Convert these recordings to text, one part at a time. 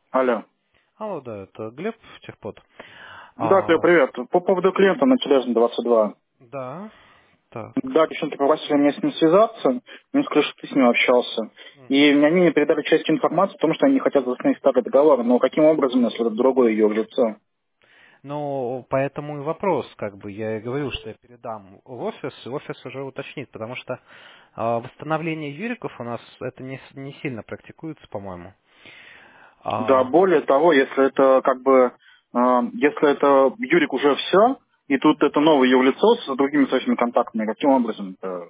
Алло. Алло, да, это Глеб, Техпод. Да, Клео, привет. По поводу клиента на Тележном 22. Да, так. Да, девчонки попросили меня с ним связаться. Мне сказали, что ты с ним общался. И Мгм. они мне передали часть информации о том, что они не хотят восстановить старый договор. Но каким образом, если это другое ее лицо? Ну, поэтому и вопрос, как бы, я и говорил, что я передам в офис, и офис уже уточнит, потому что восстановление юриков у нас это не сильно практикуется, по-моему. Да, А, более того, если это если это Юрик уже все, и тут это новое ее лицо с другими своими контактами, каким образом это?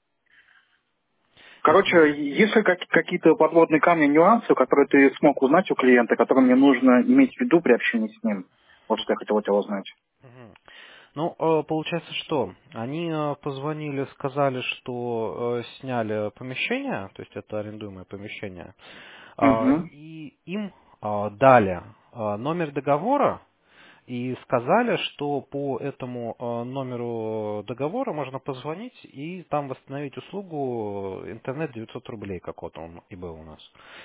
Короче, если... если какие-то подводные камни, нюансы, которые ты смог узнать у клиента, которые мне нужно иметь в виду при общении с ним, вот что я хотел у тебя узнать. Мгм. Ну, получается, что они позвонили, сказали, что сняли помещение, то есть это арендуемое помещение, Угу. и им дали номер договора и сказали, что по этому номеру договора можно позвонить и там восстановить услугу интернет 900 рублей, как вот он и был у нас.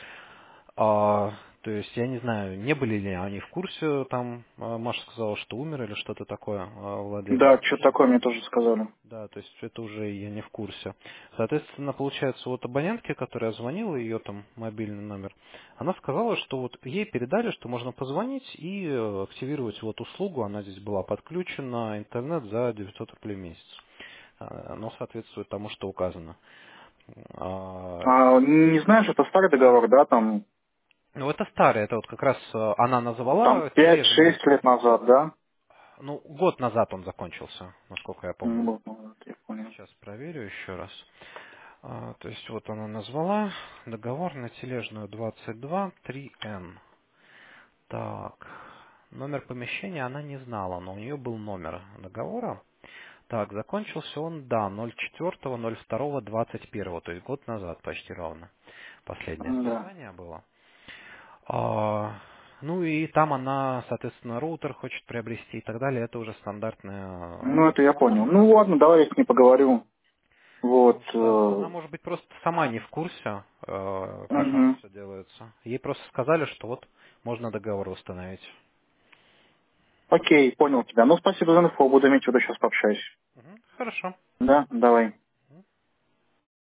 То есть, я не знаю, не были ли они в курсе, там Маша сказала, что умер или что-то такое, владелец. Да, что такое мне тоже сказали. Да, то есть это уже я не в курсе. Соответственно, получается, вот абонентке, которая звонила, ее там мобильный номер, она сказала, что вот ей передали, что можно позвонить и активировать вот услугу, она здесь была подключена, интернет за 900 рублей в месяц. Оно соответствует тому, что указано. А, Не знаешь, это старый договор, да, Ну, это старое, это вот как раз она там называла тележную. 5-6 лет назад, да? Ну, год назад он закончился, насколько я помню. Вот, вот, я понял. Сейчас проверю еще раз. То есть вот она назвала договор на тележную 22 3Н. Так, номер помещения она не знала, но у нее был номер договора. Так, закончился он, да, 04.02.21, то есть год назад почти ровно. Последнее Да. списание было. Ну и там она, соответственно, роутер хочет приобрести и так далее. Это уже стандартная Ну, это я понял. Ну, ладно, давай я с ней поговорю. Вот. Потому что она, может быть, просто сама не в курсе, как оно Угу. все делается. Ей просто сказали, что вот можно договор установить. Окей, понял тебя. Ну, спасибо за инфо, буду иметь в виду, сейчас пообщаюсь. Мгм. Хорошо. Да, давай.